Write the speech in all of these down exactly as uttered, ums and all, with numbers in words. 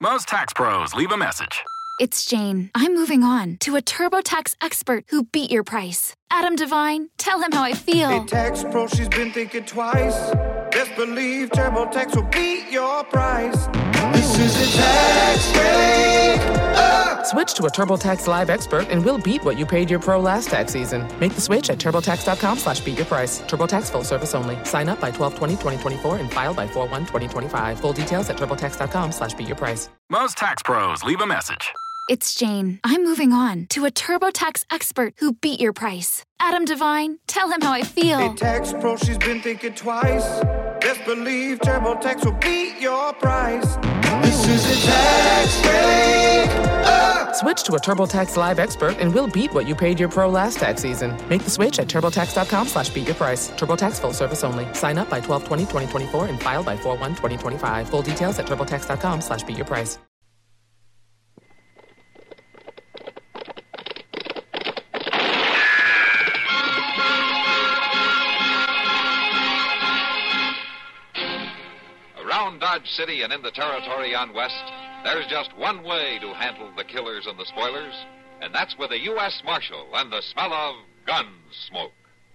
Most tax pros leave a message. It's Jane. I'm moving on to a TurboTax expert who beat your price. Adam Devine, tell him how I feel. Hey, tax pro, she's been thinking twice. Best believe TurboTax will beat your price. This is a tax break. Uh! Switch to a TurboTax Live expert and we'll beat what you paid your pro last tax season. Make the switch at TurboTax.com slash beat your price. TurboTax full service only. Sign up by twelve twenty twenty twenty-four and file by four one twenty twenty-five. Full details at TurboTax.com slash beat your price. Most tax pros leave a message. It's Jane. I'm moving on to a TurboTax expert who beat your price. Adam Devine, tell him how I feel. Hey, tax pro, she's been thinking twice. Best believe TurboTax will beat your price. This is a tax break. Uh! Switch to a TurboTax Live expert and we'll beat what you paid your pro last tax season. Make the switch at TurboTax.com slash beat your price. TurboTax full service only. Sign up by twelve twenty twenty twenty-four and file by four one twenty twenty-five. Full details at TurboTax.com slash beat your price. Around Dodge City and in the territory on West, there's just one way to handle the killers and the spoilers, and that's with a U S Marshal and the smell of gun smoke.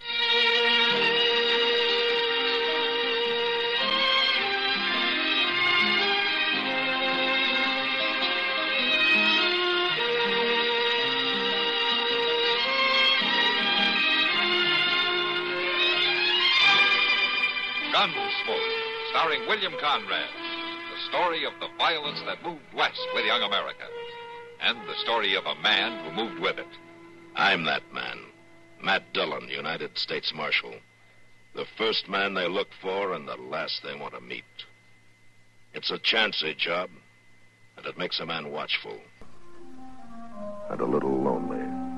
Gunsmoke, starring William Conrad. The story of the violence that moved west with young America. And the story of a man who moved with it. I'm that man. Matt Dillon, United States Marshal. The first man they look for and the last they want to meet. It's a chancy job, and it makes a man watchful. And a little lonely.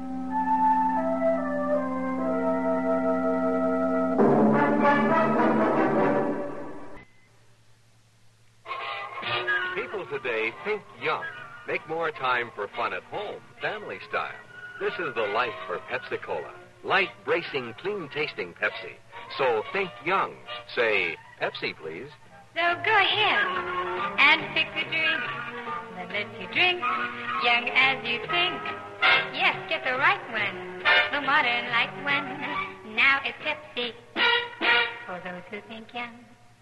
People today think young. Make more time for fun at home, family style. This is the life for Pepsi-Cola. Light, bracing, clean-tasting Pepsi. So think young. Say, Pepsi, please. So go ahead and pick a drink that lets you drink young as you think. Yes, get the right one, the modern light one. Now it's Pepsi for those who think young.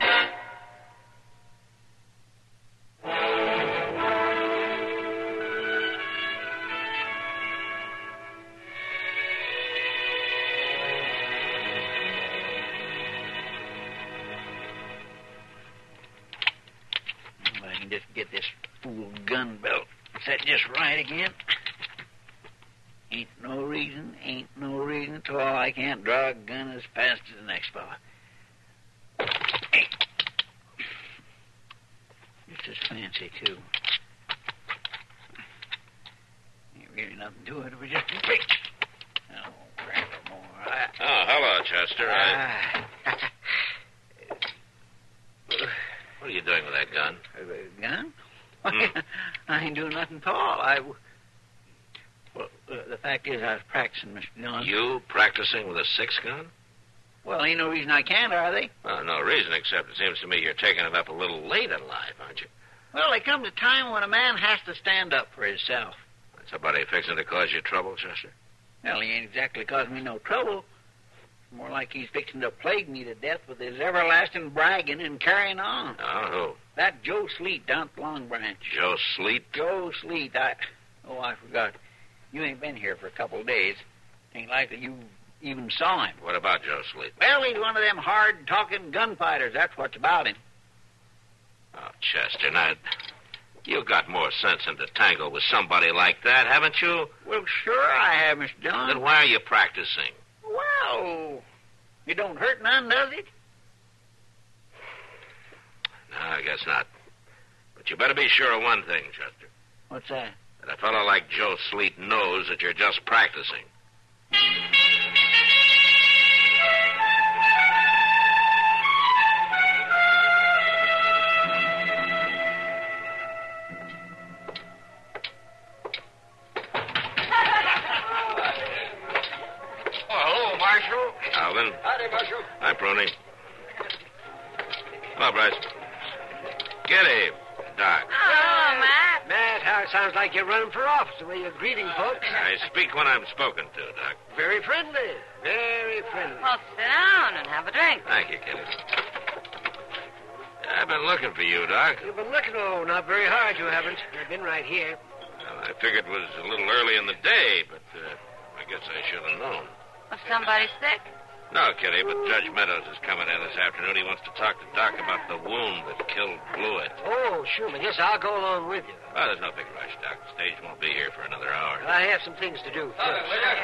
Just get this fool gun belt set just right again. Ain't no reason, ain't no reason at all I can't draw a gun as fast as the next fella. Hey. This is fancy, too. Ain't really nothing to it. We just wait. Oh, grab a more. I... Oh, hello, Chester. I... I... What are you doing with that gun? Uh, gun? Hmm? I ain't doing nothing at all. I... Well, uh, the fact is I was practicing, Mister Dillon. You practicing with a six-gun? Well, ain't no reason I can't, are they? Well, no reason, except it seems to me you're taking it up a little late in life, aren't you? Well, there comes a time when a man has to stand up for himself. Is somebody fixing to cause you trouble, Chester? Well, he ain't exactly causing me no trouble. More like he's fixing to plague me to death with his everlasting bragging and carrying on. Oh, who? That Joe Sleet down at the Long Branch. Joe Sleet? Joe Sleet. I... Oh, I forgot. You ain't been here for a couple of days. Ain't likely you even saw him. What about Joe Sleet? Well, he's one of them hard-talking gunfighters. That's what's about him. Oh, Chester, now, you've got more sense than to tangle with somebody like that, haven't you? Well, sure I have, Mister Dillon. Then why are you practicing? Well, it don't hurt none, does it? No, I guess not. But you better be sure of one thing, Chester. What's that? That a fellow like Joe Sleet knows that you're just practicing. Alvin. Howdy, Marshal. Hi, Pruny. Hello, Bryce. Giddy, Doc. Oh, my. Yeah, it sounds like you're running for office, the way you're greeting folks. I speak when I'm spoken to, Doc. Very friendly. Very friendly. Well, sit down and have a drink. Thank you, Kitty. I've been looking for you, Doc. You've been looking, oh, not very hard, you haven't. I've been right here. Well, I figured it was a little early in the day, but uh, I guess I should have known. Was somebody sick? No, Kitty, but Judge Meadows is coming in this afternoon. He wants to talk to Doc about the wound that killed Blewett. Oh, sure, but yes, I'll go along with you. Well, there's no big rush, Doc. The stage won't be here for another hour. I have some things to do first.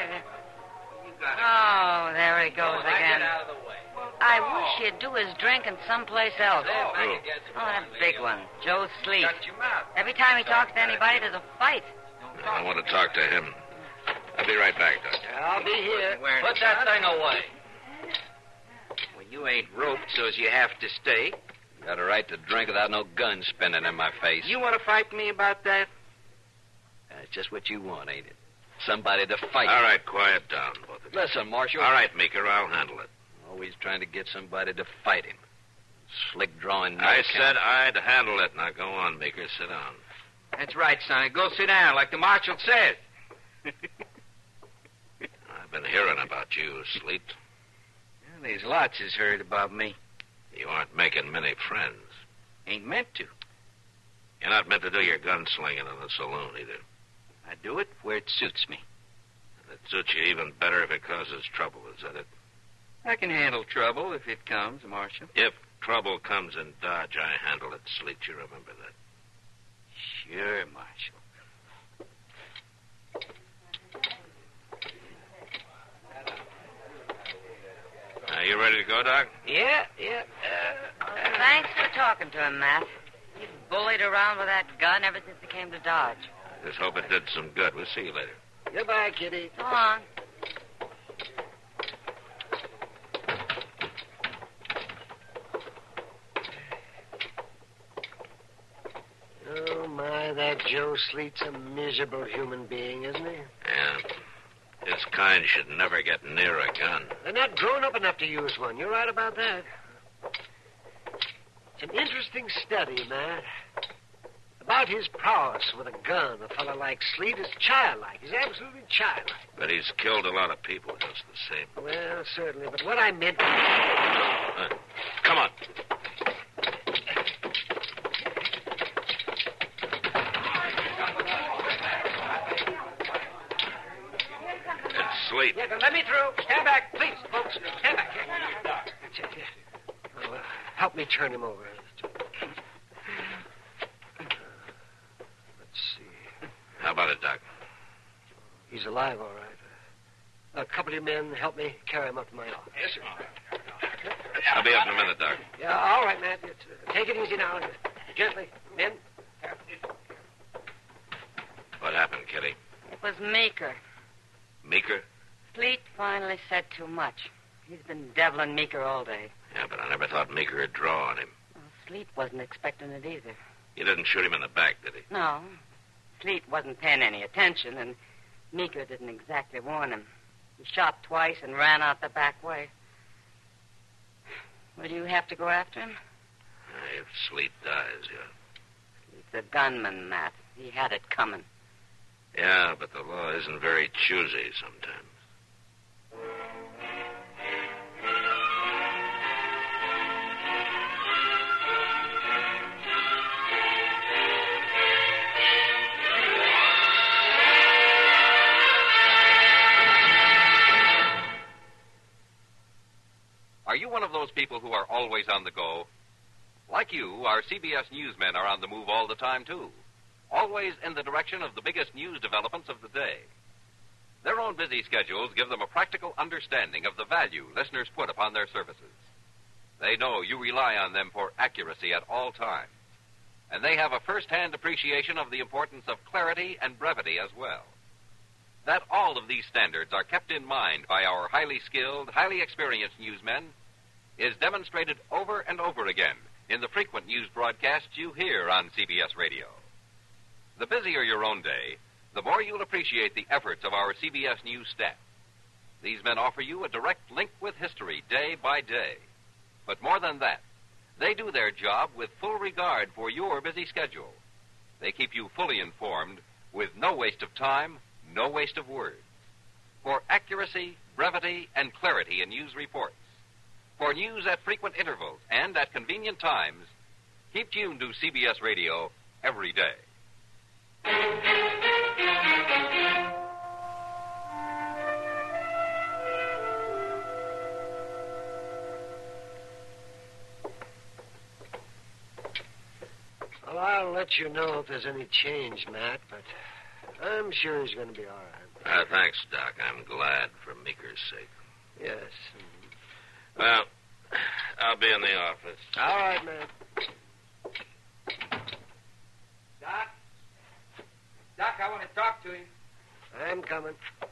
Oh, there he goes again. I wish he'd do his drinking someplace else. Oh, Oh, that big one, Joe Sleet. Every time he talks to anybody, there's a fight. I want to talk to him. I'll be right back, Doc. I'll be here. Put that thing away. Well, you ain't roped so's you have to stay. You got a right to drink without no gun spinning in my face. You want to fight me about that? That's just what you want, ain't it? Somebody to fight. All right, quiet down, both of you. Listen, Marshal. All right, Meeker, I'll handle it. Always trying to get somebody to fight him. Slick drawing. No I account. said I'd handle it. Now, go on, Meeker. Sit down. That's right, Sonny. Go sit down, like the marshal said. I've been hearing about you, Sleet. Well, there's lots has heard about me. You aren't making many friends. Ain't meant to. You're not meant to do your gunslinging in the saloon, either. I do it where it suits me. And it suits you even better if it causes trouble, is that it? I can handle trouble if it comes, Marshal. If trouble comes in Dodge, I handle it, Sleet. You remember that. Sure, Marshal. Are you ready to go, Doc? Yeah, yeah. Uh, Thanks for talking to him, Matt. He's bullied around with that gun ever since he came to Dodge. Just hope it did some good. We'll see you later. Goodbye, Kitty. So long. Oh, my, that Joe Sleet's a miserable human being, isn't he? Yeah. His kind should never get near a gun. They're not grown up enough to use one. You're right about that. It's an interesting study, Matt. About his prowess with a gun, a fellow like Sleet is childlike. He's absolutely childlike. But he's killed a lot of people just the same. Well, certainly, but what I meant... Uh, come on. It's Sleet. Yeah, then let me through. Stand back, please, folks. Stand back. That's it. Oh, uh, help me turn him over. How about it, Doc? He's alive, all right. A couple of men help me carry him up to my office. Yes, sir. I'll be up in a minute, Doc. Yeah, all right, Matt. It's, uh, take it easy now. Gently. Men. What happened, Kitty? It was Meeker. Meeker? Sleet finally said too much. He's been deviling Meeker all day. Yeah, but I never thought Meeker would draw on him. Well, Sleet wasn't expecting it either. You didn't shoot him in the back, did he? No. Sleet wasn't paying any attention, and Meeker didn't exactly warn him. He shot twice and ran out the back way. Will you have to go after him? If Sleet dies, yeah. Sleet's a gunman, Matt. He had it coming. Yeah, but the law isn't very choosy sometimes. Are you one of those people who are always on the go? Like you, our C B S newsmen are on the move all the time, too. Always in the direction of the biggest news developments of the day. Their own busy schedules give them a practical understanding of the value listeners put upon their services. They know you rely on them for accuracy at all times. And they have a first-hand appreciation of the importance of clarity and brevity as well. That all of these standards are kept in mind by our highly skilled, highly experienced newsmen is demonstrated over and over again in the frequent news broadcasts you hear on C B S Radio. The busier your own day, the more you'll appreciate the efforts of our C B S News staff. These men offer you a direct link with history day by day. But more than that, they do their job with full regard for your busy schedule. They keep you fully informed with no waste of time, no waste of words. For accuracy, brevity, and clarity in news reports. For news at frequent intervals and at convenient times, keep tuned to C B S Radio every day. Well, I'll let you know if there's any change, Matt, but I'm sure he's going to be all right. Uh, thanks, Doc. I'm glad for Meeker's sake. Yes. Well, I'll be in the office. All right, man. Doc? Doc, I want to talk to you. I'm coming.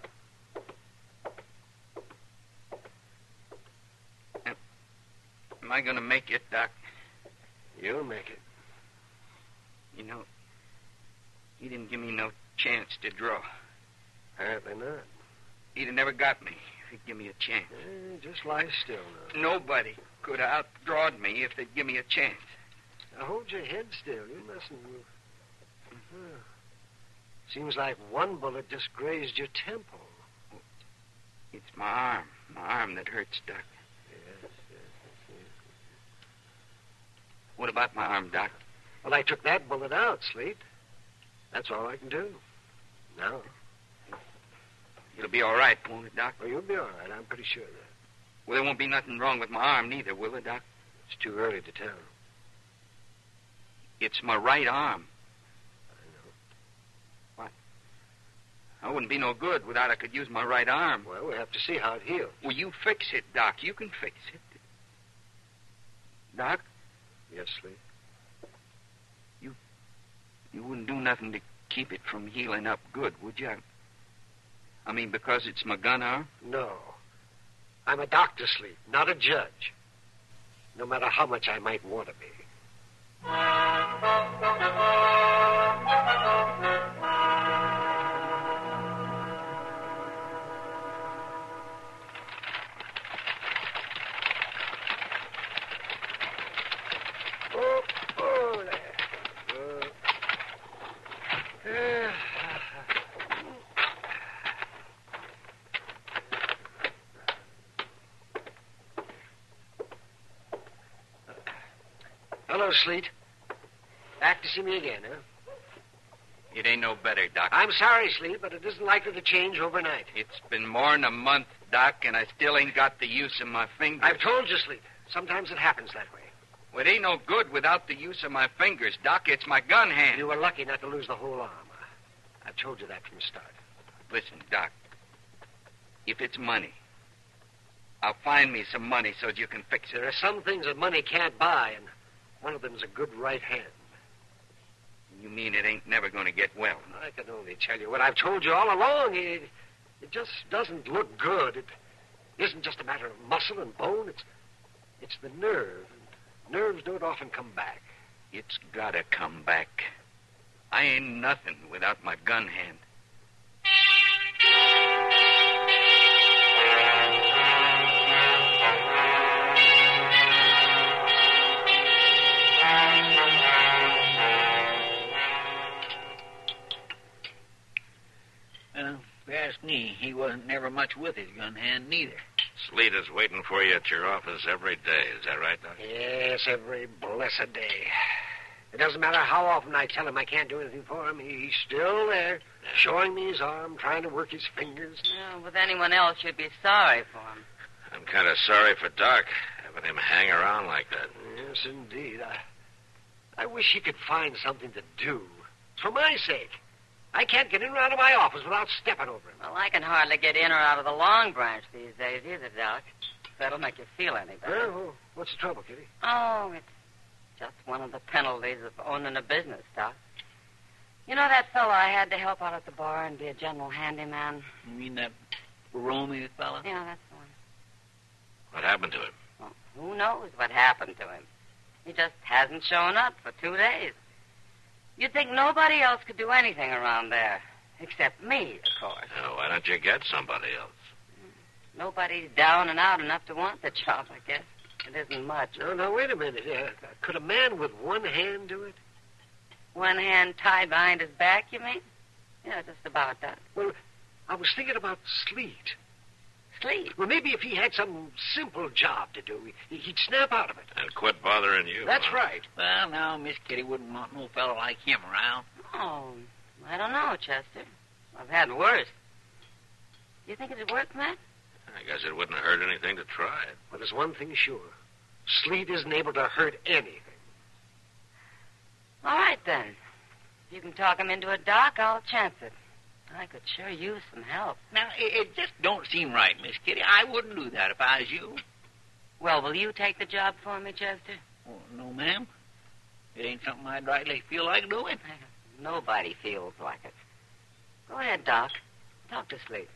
Am I going to make it, Doc? You'll make it. You know, he didn't give me no chance to draw. Apparently not. He'd have never got me if he'd give me a chance. Eh, just lie still now. Nobody could have outdrawed me if they'd give me a chance. Now hold your head still. You mustn't move. Uh-huh. Seems like one bullet just grazed your temple. It's my arm. My arm that hurts, Doc. Yes, yes, yes. What about my arm, Doc? Well, I took that bullet out, Sleet. That's all I can do. Now. It'll be all right, won't it, Doc? Well, you'll be all right. I'm pretty sure of that. Well, there won't be nothing wrong with my arm neither, will it, Doc? It's too early to tell. It's my right arm. I know. What? I wouldn't be no good without I could use my right arm. Well, we'll have to see how it heals. Well, you fix it, Doc. You can fix it. Doc? Yes, Sleet. You... You wouldn't do nothing to keep it from healing up good, would you? I mean, because it's my gun arm? No. I'm a doctor, Sleet, not a judge. No matter how much I might want to be. Oh, oh, there. Uh, uh, Hello, Sleet. Back to see me again, huh? It ain't no better, Doc. I'm sorry, Sleet, but it isn't likely to change overnight. It's been more'n a month, Doc, and I still ain't got the use of my fingers. I've told you, Sleet. Sometimes it happens that way. Well, it ain't no good without the use of my fingers, Doc. It's my gun hand. You were lucky not to lose the whole arm. I've told you that from the start. Listen, Doc. If it's money, I'll find me some money so you can fix it. There are some things that money can't buy, and one of them's a good right hand. You mean it ain't never going to get well? I can only tell you what I've told you all along. It, it just doesn't look good. It isn't just a matter of muscle and bone. It's, it's the nerve. And nerves don't often come back. It's got to come back. I ain't nothing without my gun hand. Well, if you ask me, he wasn't never much with his gun hand, neither. Sleet is waiting for you at your office every day. Is that right, Doc? Yes, every blessed day. It doesn't matter how often I tell him I can't do anything for him. He's still there, showing me his arm, trying to work his fingers. Yeah, with anyone else, you'd be sorry for him. I'm kind of sorry for Doc, having him hang around like that. Yes, indeed. I, I wish he could find something to do. For my sake. I can't get in or out of my office without stepping over him. Well, I can hardly get in or out of the Long Branch these days either, Doc. If that'll make you feel any better. Well, what's the trouble, Kitty? Oh, it's just one of the penalties of owning a business, Doc. You know that fellow I had to help out at the bar and be a general handyman? You mean that Romy fella? Yeah, that's the one. What happened to him? Well, who knows what happened to him? He just hasn't shown up for two days. You'd think nobody else could do anything around there. Except me, of course. Oh, why don't you get somebody else? Nobody's down and out enough to want the job, I guess. It isn't much. No, no, wait a minute. Uh, could a man with one hand do it? One hand tied behind his back, you mean? Yeah, just about that. Well, I was thinking about Sleet. Sleet? Well, maybe if he had some simple job to do, he, he'd snap out of it. And quit bothering you. That's huh? right. Well, now, Miss Kitty wouldn't want no fellow like him around. Oh, I don't know, Chester. I've had worse. You think it'd work, Matt? I guess it wouldn't hurt anything to try it. But there's one thing sure. Sleet isn't able to hurt anything. All right, then. If you can talk him into a dock, I'll chance it. I could sure use some help. Now, it, it just don't seem right, Miss Kitty. I wouldn't do that if I was you. Well, will you take the job for me, Chester? Oh, no, ma'am. It ain't something I'd rightly feel like doing. Nobody feels like it. Go ahead, Doc. Talk to Sleet.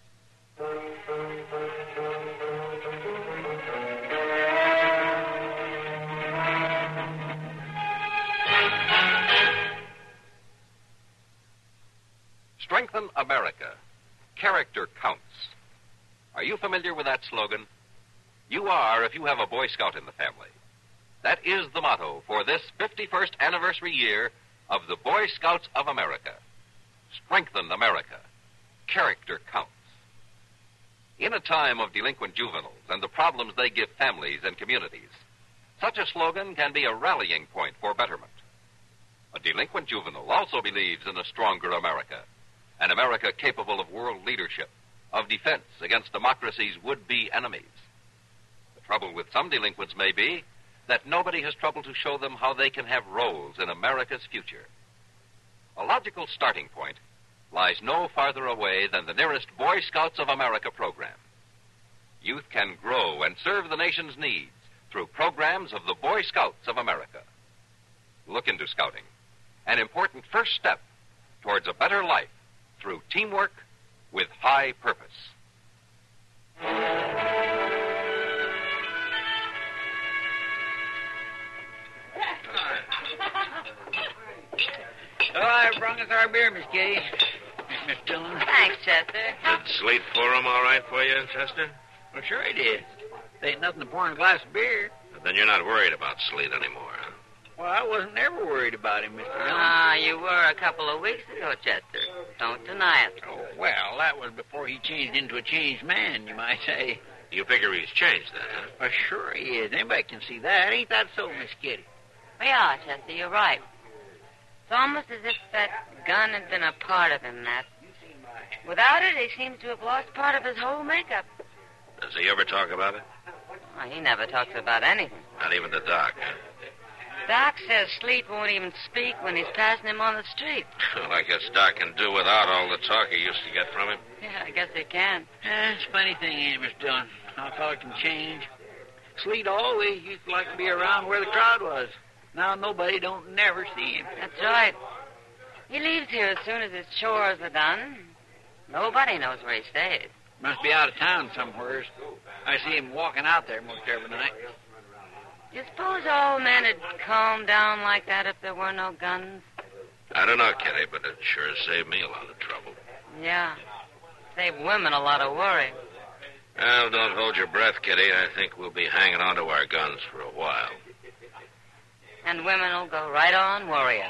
Strengthen America. Character counts. Are you familiar with that slogan? You are if you have a Boy Scout in the family. That is the motto for this fifty-first anniversary year of the Boy Scouts of America. Strengthen America. Character counts. In a time of delinquent juveniles and the problems they give families and communities, such a slogan can be a rallying point for betterment. A delinquent juvenile also believes in a stronger America, an America capable of world leadership, of defense against democracy's would-be enemies. The trouble with some delinquents may be that nobody has troubled to show them how they can have roles in America's future. A logical starting point lies no farther away than the nearest Boy Scouts of America program. Youth can grow and serve the nation's needs through programs of the Boy Scouts of America. Look into scouting, an important first step towards a better life through teamwork with high purpose. Oh, I brought us our beer, Miss Kitty. Miss Dillon. Thanks, Chester. Did Sleet pour 'em all right for you, Chester? Well, sure he did. There ain't nothing to pour in a glass of beer. But then you're not worried about Sleet anymore, huh? Well, I wasn't ever worried about him, Mister Dillon. Ah, you were a couple of weeks ago, Chester. Don't deny it. Oh, well, that was before he changed into a changed man, you might say. You figure he's changed then, huh? Well, sure he is. Anybody can see that. Ain't that so, Miss Kitty? Yeah, Chester, you're right. It's almost as if that gun had been a part of him, Matt. Without it, he seems to have lost part of his whole makeup. Does he ever talk about it? Oh, he never talks about anything. Not even the doc, huh? Doc says Sleet won't even speak when he's passing him on the street. Well, I guess Doc can do without all the talk he used to get from him. Yeah, I guess he can. Eh, it's a funny thing, ain't it, Mister Dillon? How a fellow can change. Sleet always used to like to be around where the crowd was. Now nobody don't never see him. That's right. He leaves here as soon as his chores are done. Nobody knows where he stays. Must be out of town somewheres. I see him walking out there most every night. Do you suppose all men would calm down like that if there were no guns? I don't know, Kitty, but it sure saved me a lot of trouble. Yeah. Save women a lot of worry. Well, don't hold your breath, Kitty. I think we'll be hanging on to our guns for a while. And women will go right on worrying.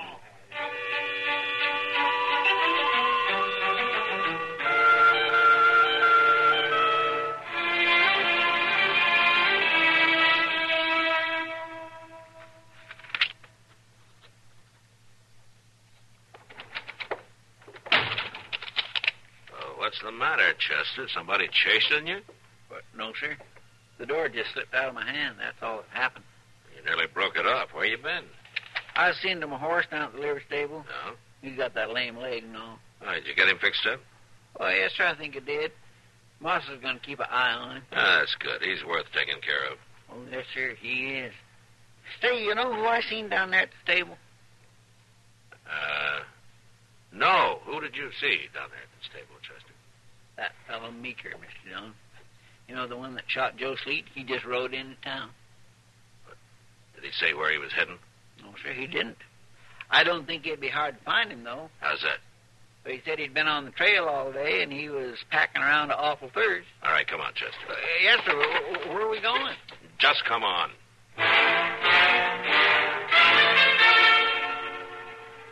What's the matter, Chester? Somebody chasing you? But no, sir. The door just slipped out of my hand. That's all that happened. You nearly broke it off. Where you been? I was seeing to my horse down at the liver stable. No? He's got that lame leg and all. Oh, did you get him fixed up? Oh, yes, sir, I think it did. Moss is going to keep an eye on him. Ah, that's good. He's worth taking care of. Oh, yes, sir, he is. Say, you know who I seen down there at the stable? Uh, no. Who did you see down there at the stable, Chester? That fellow Meeker, Mister Dillon. You know, the one that shot Joe Sleet? He just rode into town. But did he say where he was heading? No, sir, he didn't. I don't think it'd be hard to find him, though. How's that? But he said he'd been on the trail all day, and he was packing around to Awful Thirst. All right, come on, Chester. Uh, yes, sir. Where, where are we going? Just come on.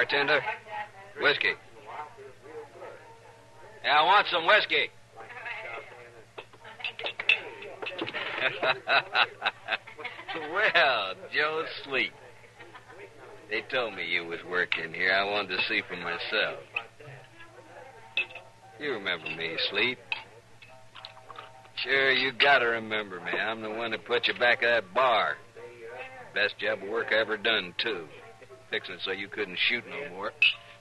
Bartender, whiskey. Yeah, I want some whiskey. Well, Joe Sleep. They told me you was working here. I wanted to see for myself. You remember me, Sleep. Sure, you gotta remember me. I'm the one that put you back at that bar. Best job of work I ever done, too. Fixing it so you couldn't shoot no more.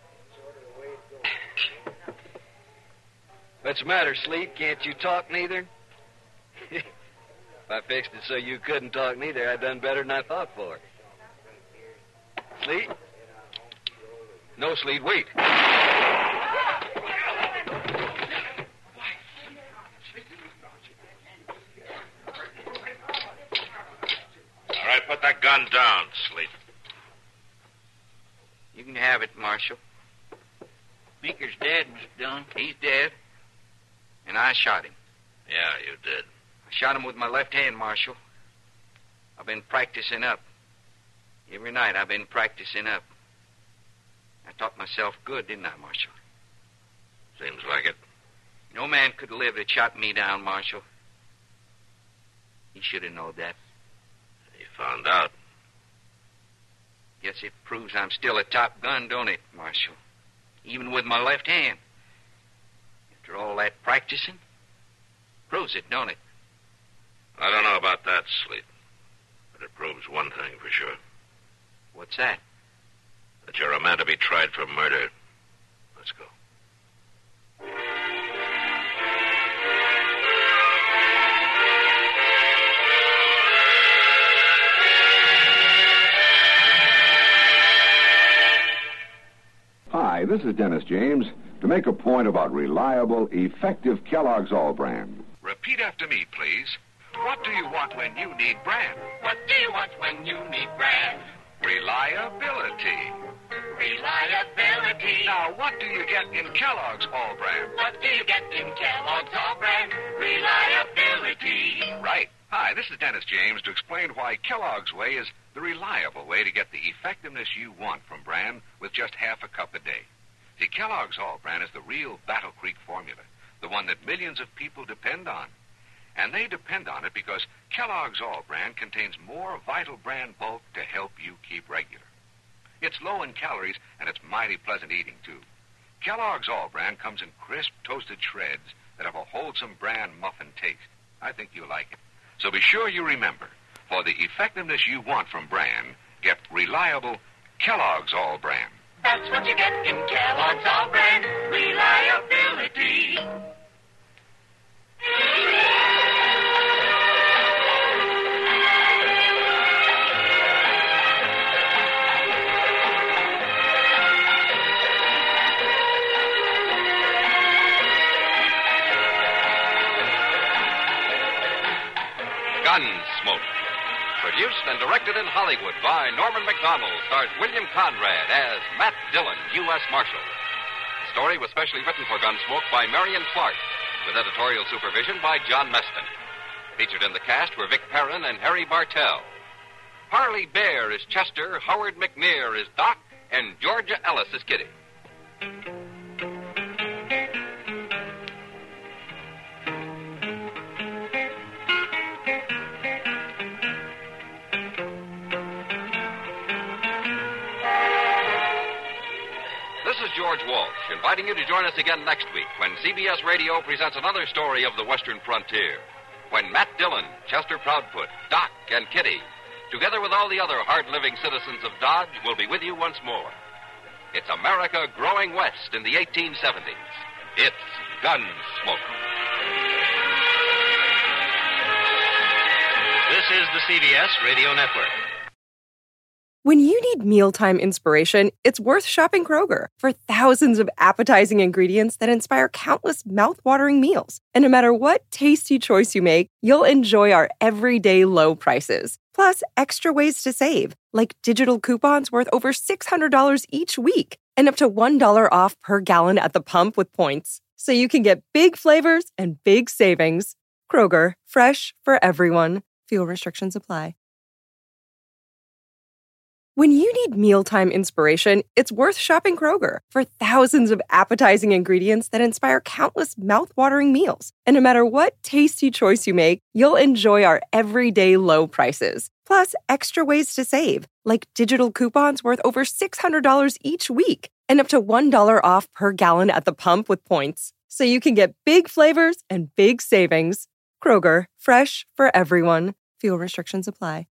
What's the matter, Sleep? Can't you talk neither? If I fixed it so you couldn't talk neither, I done better than I thought for. Sleep? No, Sleep, wait. All right, put that gun down, Sleep. You can have it, Marshal. Meeker's dead, Mister Dillon. He's dead. And I shot him. Yeah, you did. I shot him with my left hand, Marshal. I've been practicing up. Every night I've been practicing up. I taught myself good, didn't I, Marshal? Seems like it. No man could live that shot me down, Marshal. He should have known that. He found out. Guess it proves I'm still a top gun, don't it, Marshal? Even with my left hand. After all that practicing, proves it, don't it? I don't know about that, Sleep. But it proves one thing for sure. What's that? That you're a man to be tried for murder. Let's go. Hi, this is Dennis James to make a point about reliable, effective Kellogg's All Brand. Repeat after me, please. What do you want when you need brand? What do you want when you need brand? Reliability. Reliability. Now, what do you get in Kellogg's All Brand? What do you get in Kellogg's All Brand? Reliability. Right. Hi, this is Dennis James to explain why Kellogg's Way is the reliable way to get the effectiveness you want from brand with just half a cup a day. See, Kellogg's All Brand is the real Battle Creek formula, the one that millions of people depend on. And they depend on it because Kellogg's All Brand contains more vital brand bulk to help you keep regular. It's low in calories, and it's mighty pleasant eating, too. Kellogg's All Brand comes in crisp, toasted shreds that have a wholesome brand muffin taste. I think you'll like it. So be sure you remember, for the effectiveness you want from brand, get reliable Kellogg's All Brand. That's what you get in Kellogg's All Brand. Reliability. Gunsmoke. Produced and directed in Hollywood by Norman Macdonald, stars William Conrad as Matt Dillon, U S Marshal. The story was specially written for Gunsmoke by Marion Clark, with editorial supervision by John Meston. Featured in the cast were Vic Perrin and Harry Bartell. Harley Bear is Chester, Howard McNear is Doc, and Georgia Ellis is Kitty. This is George Walsh, inviting you to join us again next week when C B S Radio presents another story of the Western frontier. When Matt Dillon, Chester Proudfoot, Doc, and Kitty, together with all the other hard-living citizens of Dodge, will be with you once more. It's America growing west in the eighteen seventies. It's Gunsmoke. This is the C B S Radio Network. When you need mealtime inspiration, it's worth shopping Kroger for thousands of appetizing ingredients that inspire countless mouth-watering meals. And no matter what tasty choice you make, you'll enjoy our everyday low prices. Plus, extra ways to save, like digital coupons worth over six hundred dollars each week and up to one dollar off per gallon at the pump with points. So you can get big flavors and big savings. Kroger, fresh for everyone. Fuel restrictions apply. When you need mealtime inspiration, it's worth shopping Kroger for thousands of appetizing ingredients that inspire countless mouth-watering meals. And no matter what tasty choice you make, you'll enjoy our everyday low prices. Plus, extra ways to save, like digital coupons worth over six hundred dollars each week and up to one dollar off per gallon at the pump with points. So you can get big flavors and big savings. Kroger, fresh for everyone. Fuel restrictions apply.